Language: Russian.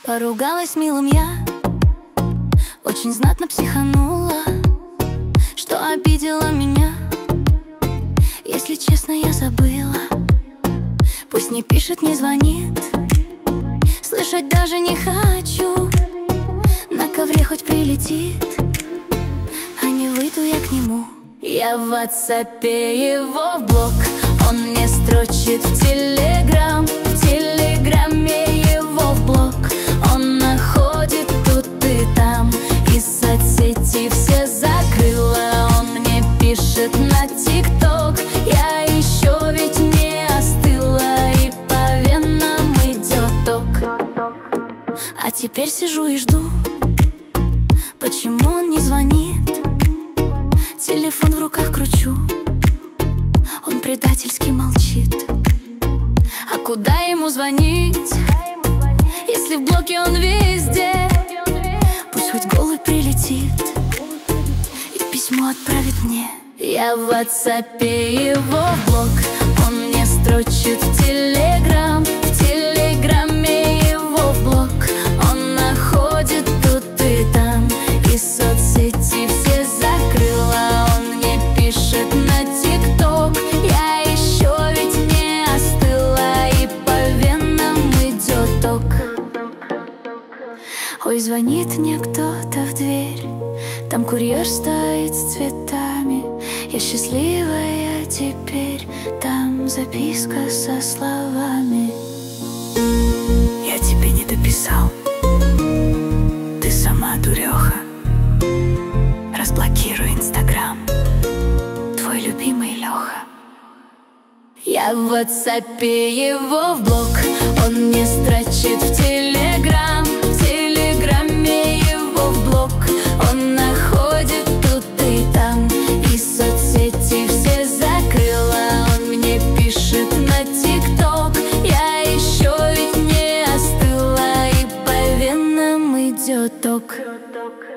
Поругалась с милым я, очень знатно психанула, что обидела меня. Если честно, я забыла. Пусть не пишет, не звонит, слышать даже не хочу. На ковре хоть прилетит, а не выйду я к нему. Я в ватсапе его в блог, он мне строчит в телеграм. В телеграме его в блог, он находит тут и там, и соцсети все закрыла. Он мне пишет на тикток, я еще ведь не остыла, и по венам идет ток. А теперь сижу и жду, почему он не звонит. Телефон в руках кручу, он предательски молчит. А куда ему звонить, если в блоке он везде? Пусть хоть голый прилетит и письмо отправит мне. Я в ватсапе его в блог, он мне строчит в телеграм. В телеграме его в блог, он находит тут и там, и соцсети все закрыла. Он мне пишет на тикток, я еще ведь не остыла, и по венам идет ток. Ой, звонит мне кто-то в дверь, там курьер стоит с цветами. Я счастливая теперь, там записка со словами: я тебе не дописал, ты сама дуреха. Разблокируй Инстаграм, твой любимый Леха. Я в ватсапе его в блог, он мне строчит в телеграм. В телеграме его в блог, он находит тут и там, и соцсети все закрыла. Он мне пишет на тикток, я еще ведь не остыла, и по венам идет ток.